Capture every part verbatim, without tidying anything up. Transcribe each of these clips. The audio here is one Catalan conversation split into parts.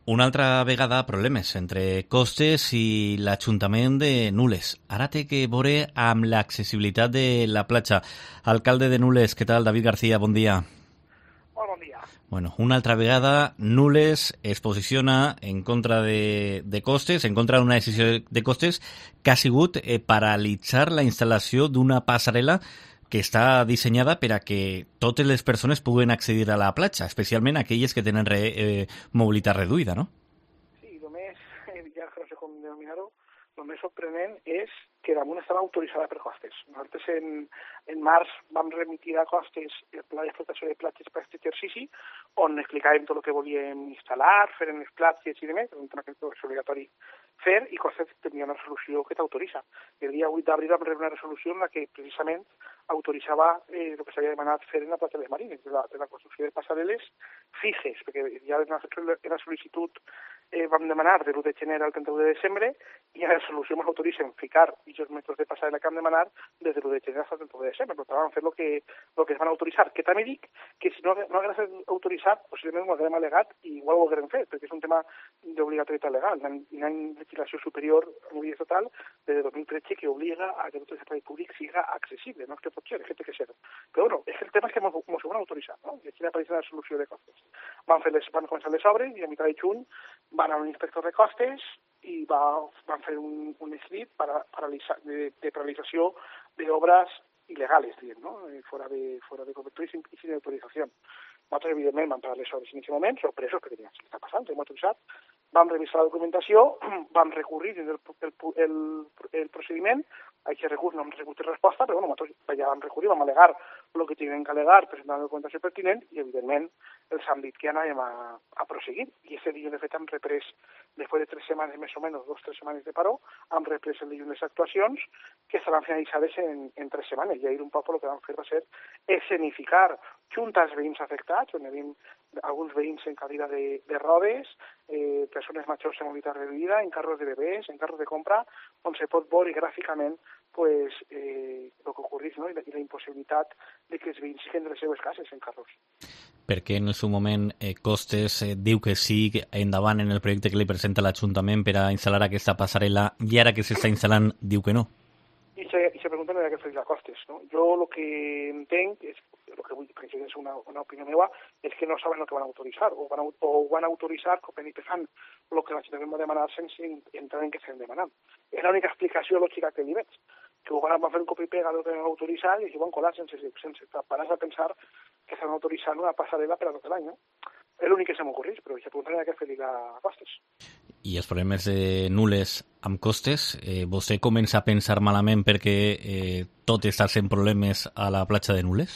Una altra vegada problemes entre Costes i l'Ajuntament de Nules. Ara té que veure amb l'accessibilitat de la platja. Alcalde de Nules, què tal? David García, bon dia. Molt bon dia. Bueno, una altra vegada, Nules es posiciona en contra de, de Costes, en contra d'una decisió de Costes que ha sigut eh, paralitzar la instal·lació d'una passarel·la que està dissenyada per a que totes les persones puguen accedir a la platja, especialment aquelles que tenen re, eh, mobilitat reduïda, no? Sí, només, ja no sé com denominar-ho, el més sorprenent és que damunt estava autoritzada per Costes. Nosaltres en, en març vam remitir a Costes el pla d'explotació de platges per aquest exercici, on explicàvem tot el que volíem instal·lar, fer en les platges i demés, un tema que és obligatori fer, i Costes tenia una resolució que t'autoritza. El dia vuit d'abril vam rebre una resolució en la que precisament autoritzava eh, el que s'havia demanat fer en la platja de les Marines, de la, de la construcció de passarel·les fixes, perquè ja en la, en la sol·licitud eh, vam demanar de l'u de gener al trenta-u de desembre i a la resolució ens autoritzen ficar aquests metres de passarel·la que vam demanar des de l'u de gener al trenta-u de desembre, però vam fer el que, el que es van autoritzar, que també dic que si no, no hagués estat autoritzat, possiblement ho haguem al·legat i igual ho haguem fet, perquè és un tema d'obligatorietat legal. Hi ha una legislació superior a nivell estatal de dos mil tretze que obliga a que tot l'espai públic siga accessible, no és que pot ser, és que té que ser. Però bueno, és que el tema és que ens ho van autoritzar, no? I aquí apareix la solució de Costes. Van, fer les, van començar les obres i a mitjà de juny van a un inspector de Costes i va, van fer un, un escrit para, paralitza, de, de paralització d'obres il·legales, diguem, no? Fora de, fora de cobertura i sin, i sin autorització. Nosaltres, evidentment, vam parar les obres en aquest moment, sorpresos, perquè diem, què està passant, hem autoritzat, vam revisar la documentació, vam recurrir dins el, el, el, el procediment, a aquest recurs no hem rebut resposta, però bueno, nosaltres ja vam recurrir, vam al·legar el que teníem que al·legar, presentar la documentació pertinent, i evidentment els han dit que anàvem a, a proseguir. I aquest dilluns, de fet, hem reprès, després de tres setmanes més o menys, dos o tres setmanes de paró, hem reprès el dilluns les actuacions que estaran finalitzades en, en tres setmanes. I ahir un poc el que vam fer va ser escenificar junt als veïns afectats, on hi havia alguns veïns en cadira de, de rodes, eh, persones majors en mobilitat reduïda, en carros de bebès, en carros de compra, on se pot veure gràficament pues, eh, el que ocorreix, no? I, la, i la impossibilitat de que els veïns siguen de les seves cases en carros. Perquè en el seu moment eh, Costes eh, diu que sí, que endavant en el projecte que li presenta l'Ajuntament per a instal·lar aquesta passarel·la, i ara que s'està instal·lant diu que no. I se, i se pregunten de què fer la Costes, no? Jo el que entenc, és, el que vull dir, és una, una opinió meva, és que no saben el que van autoritzar, o van, o van autoritzar com i fan el que l'Ajuntament va demanar sense entrar en què estem demanant. És l'única explicació lògica que li veig, que ho van, van fer un copy pega del que van autoritzar i s'hi van colar sense, sense parar a pensar que s'han autoritzat una passarel·la per a tot l'any, no? És l'únic que se m'ocorreix, però se pregunten de què fer la Costes. I els problemes de Nules amb Costes, eh, vostè comença a pensar malament perquè eh, tot està sent problemes a la platja de Nules?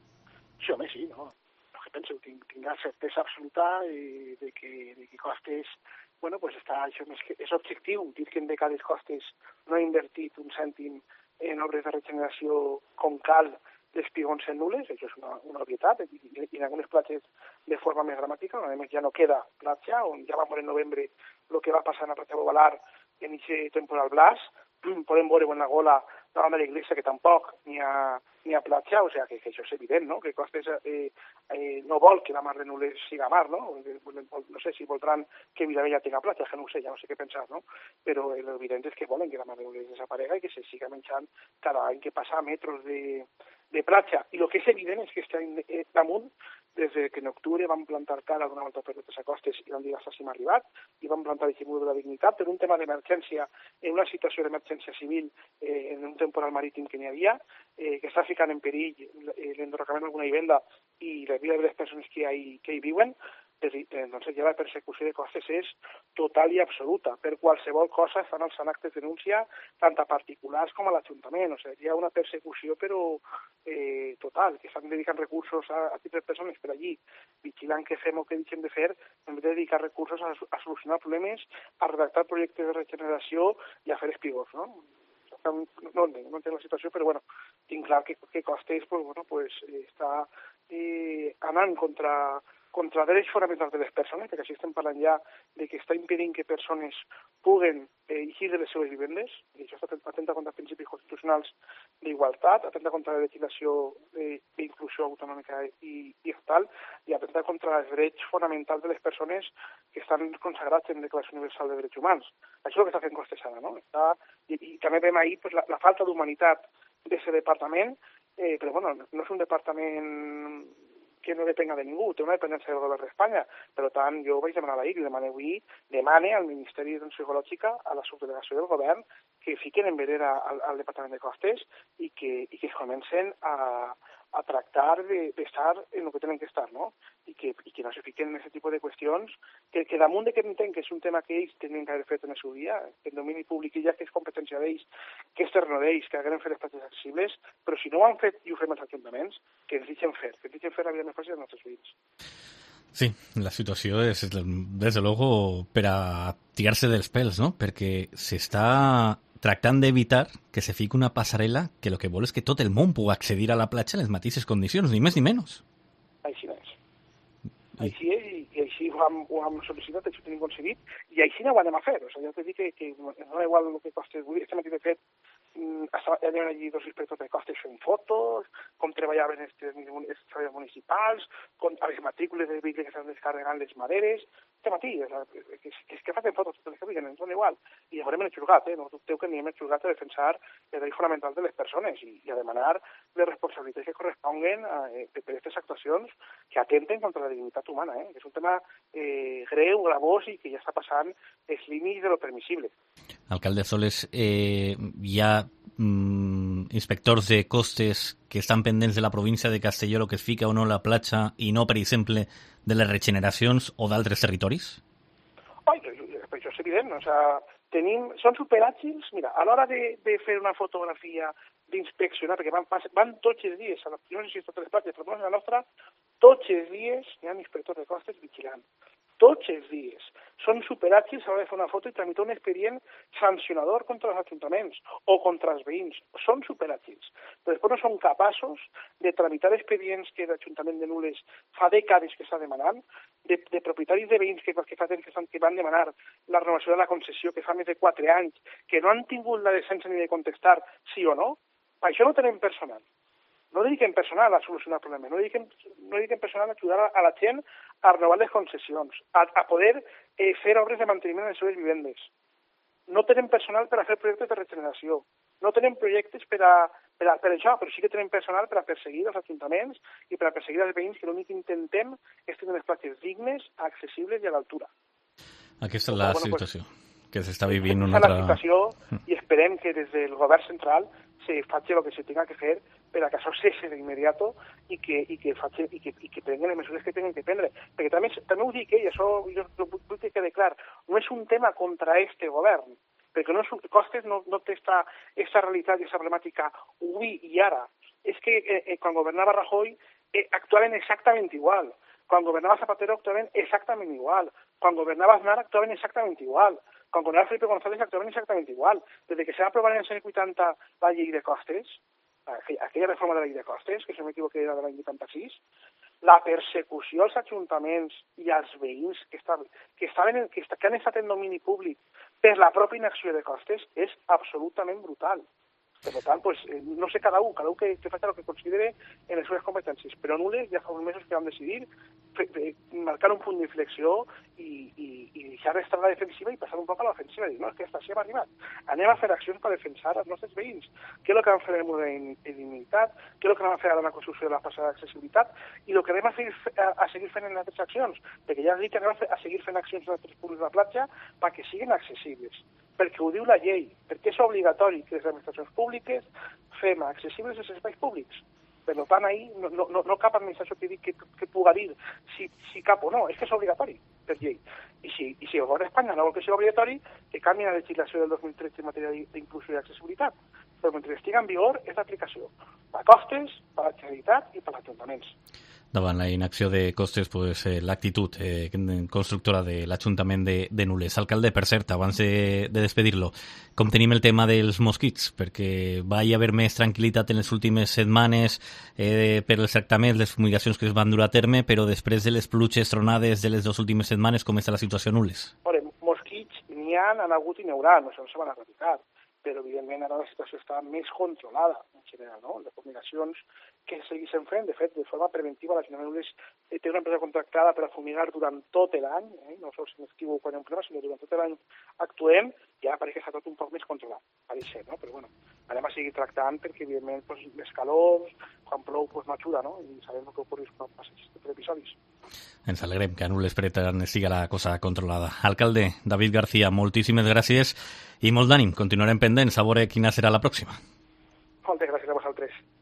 Sí, home, sí, no. El que penso, tinc, tinc la certesa absoluta eh, de, que, de que Costes, bueno, pues està, això més que, és objectiu, dir que en decades Costes no ha invertit un cèntim en obres de regeneració com cal d'espigons en Nules, això és una, una obvietat, i, i, i en algunes platges de forma més dramàtica, on a més ja no queda platja, on ja va morir en novembre el que va passar en la platja Bovalar en aquest temporal Blas, podem veure en la gola davant de l'església que tampoc n'hi ha, n'hi ha platja, o sigui que, que això és evident, no? Que Costes eh, eh, no vol que la mar de Nules siga mar, no? No sé si voldran que Vilavella tenga platja, que no ho sé, ja no sé què pensar, no? Però l'evident és que volen que la mar de Nules desaparega i que se siga menjant cada any que passa metros de, de platja. I el que és evident és que estem eh, damunt, des que en octubre vam plantar cara d'una volta per totes a Costes i vam dir hasta si hem arribat, i vam plantar el mur de la dignitat per un tema d'emergència, en una situació d'emergència civil, eh, en un temporal marítim que n'hi havia, eh, que està ficant en perill eh, l'enderrocament d'alguna vivenda i la vida de les persones que hi, que hi viuen. Entonces ja la persecució de Costes és total i absoluta. Per qualsevol cosa estan alçant actes de denúncia tant a particulars com a l'Ajuntament. O sigui, hi ha una persecució però eh, total, que estan dedicant recursos a, a tipus de persones per allí, vigilant què fem o què deixem de fer, en vez de dedicar recursos a, a solucionar problemes, a redactar projectes de regeneració i a fer espigons, no? No, no, no entenc la situació, però bueno, tinc clar que, que Costes pues, bueno, pues, està eh, anant contra contra drets fonamentals de les persones, perquè així estem parlant ja de que està impedint que persones puguen eh, eixir de les seves vivendes, i això està atenta contra principis constitucionals d'igualtat, atenta contra la legislació d'inclusió autonòmica i, i estatal, i atenta contra els drets fonamentals de les persones que estan consagrats en la Declaració Universal de Drets Humans. Això és el que està fent Costes ara, no? Està, i, I també veiem ahir pues, la, la falta d'humanitat d'aquest departament, eh, però bueno, no és un departament que no depenga de ningú, té una dependència del govern d'Espanya. Per tant, jo vaig demanar ahir, i demane avui, demane al Ministeri d'Atenció Ecològica, a la subdelegació del govern, que fiquen en vereda al, al Departament de Costes i que, i que es comencen a, a tractar d'estar en el que tenen que estar, no? I que, i que no se fiquen en aquest tipus de qüestions, que, que damunt de que entenc que és un tema que ells tenien que haver fet en el seu dia, que el domini públic ja que és competència d'ells, que és terreno d'ells, que hagueren fet les platges accessibles, però si no ho han fet i ho fem els ajuntaments, que ens deixen fer, que ens deixen fer la vida més fàcil dels nostres veïns. Sí, la situació és, des de luego, per a tirar-se dels pèls, no? Perquè s'està tractant d'evitar que se fiqui una passarel·la que el que vol és que tot el món pugui accedir a la platja en les mateixes condicions, ni més ni menys. Així és. Així és, i, i així ho hem, ho hem sol·licitat, així ho tenim aconseguit, i així no ho anem a fer. O sigui, jo t'he dit que, que no és igual el que Costes. Este matí, de fet, anaven allí dos inspectors de Costes fent fotos, com treballaven els treballadors municipals, com a les matrícules de vehicles que s'han descarregant les maderes. Este matí, que, que, que facin fotos totes les que viguen, ens dona igual. I llavors hem xulgat, eh? No dubteu que ni hem xulgat a defensar els drets fonamentals de les persones i, i a demanar les responsabilitats que corresponguen a, eh, per aquestes actuacions que atenten contra la dignitat humana, eh? Que és un tema eh, greu, gravós i que ja està passant els límits de lo permissible. Alcalde Soles, eh, hi ha mm, inspectors de costes que estan pendents de la província de Castelló el que es fica o no a la platja i no, per exemple, de les regeneracions o d'altres territoris? Ai, això és evident, o sea, tenim, són superàgils, mira, a l'hora de, de fer una fotografia, d'inspeccionar, perquè van, van tots els dies, a la, no sé si és totes les platges, però a la nostra, tots els dies hi ha inspectors de costes vigilant. Tots els dies. Són superàgils a l'hora de fer una foto i tramitar un expedient sancionador contra els ajuntaments o contra els veïns. Són superàgils. Però després no són capaços de tramitar expedients que l'Ajuntament de Nules fa dècades que està demanant, de, de propietaris de veïns que, que fa temps que, estan, que van demanar la renovació de la concessió, que fa més de quatre anys, que no han tingut la decència ni de contestar sí o no. Això no tenim personal. No dediquem personal a solucionar problemes, no dediquem, no dediquem personal a ajudar a la gent a renovar les concessions, a, a poder eh, fer obres de manteniment en les seves vivendes. No tenim personal per a fer projectes de regeneració, no tenim projectes per a, per a per això, però sí que tenim personal per a perseguir els ajuntaments i per a perseguir els veïns, que l'únic que intentem és tenir les platges dignes, accessibles i a l'altura. Aquesta és la bueno, situació pues, que s'està vivint una altra... altra... la situació i esperem que des del govern central se faci el que se tenga que fer per a que això cesse d'immediat i que, i que, faci, i que, i que prenguen les mesures que tenen que prendre. Perquè també, també ho dic, eh, i això jo, jo vull que quede clar, no és un tema contra este govern, perquè no és, Costes no, no té esta, esta realitat i esta problemàtica avui i ara. És que eh, eh, quan governava Rajoy eh, actuaven exactament igual. Quan governava Zapatero actuaven exactament igual. Quan governava Aznar actuaven exactament igual. Quan governava Felipe González actuaven exactament igual. Des que se va aprovar en els anys vuitanta la llei de costes, aquella reforma de la llei de costes, que si no m'equivoco era de l'any vuitanta-sis, la persecució als ajuntaments i als veïns que, estaven, que, estaven, que, que han estat en domini públic per la pròpia inacció de costes és absolutament brutal. Per tant, pues, no sé cada un, cada un que, que faci el que considere en les seves competències, però Nules ja fa uns mesos que vam decidir fe, fe, marcar un punt d'inflexió i, i, i deixar d'estar a la defensiva i passar un poc a l'ofensiva, i dir, no, és que esta sí hem arribat. Anem a fer accions per defensar els nostres veïns. Què és el que vam fer en el mur d'indemnitat, què és el que vam fer ara en la construcció de la passada d'accessibilitat, i el que anem a, fer, a, a seguir fent en altres accions, perquè ja has dit que anem a, fer, a seguir fent accions en altres punts de la platja perquè siguin accessibles. Perquè ho diu la llei, perquè és obligatori que les administracions públiques fem accessibles els espais públics. Per tant, ahir no, no, no cap administració que, que, que puga dir si, si cap o no, és que és obligatori per llei. I si, i si el govern d'Espanya no vol que sigui obligatori, que canvi la legislació del dos mil tretze en matèria d'inclusió i accessibilitat. però mentre estigui en vigor és l'aplicació per a Costes, per a la Generalitat i per als ajuntaments. Davant la inacció de Costes, pues, eh, l'actitud eh, constructora de l'Ajuntament de, de Nules. Alcalde, per cert, abans de, de despedir-lo, com tenim el tema dels mosquits? Perquè va hi haver més tranquil·litat en les últimes setmanes eh, per els tractaments, les fumigacions que es van dur a terme, però després de les pluges tronades de les dues últimes setmanes, com està la situació a Nules? Veure, mosquits n'hi ha, han hagut i n'hi haurà, no se van erradicar, però evidentment ara la situació està més controlada en general, no? Les fumigacions que segueixen fent, de fet, de forma preventiva, l'Ajuntament de Nules té una empresa contractada per a fumigar durant tot l'any, eh? no sols en estiu quan hi ha un problema, sinó durant tot l'any actuem, i ara pareix que està tot un poc més controlat, pareix ser, no? Però bueno, anem a seguir tractant perquè, evidentment, pues, les calors, quan plou, pues, no ajuda, no? I sabem el que ocorre quan passa aquests episodis. Ens alegrem que a Nules per tant siga la cosa controlada. Alcalde David García, moltíssimes gràcies i molt d'ànim. Continuarem pendents a veure quina serà la pròxima. Moltes gràcies a vosaltres.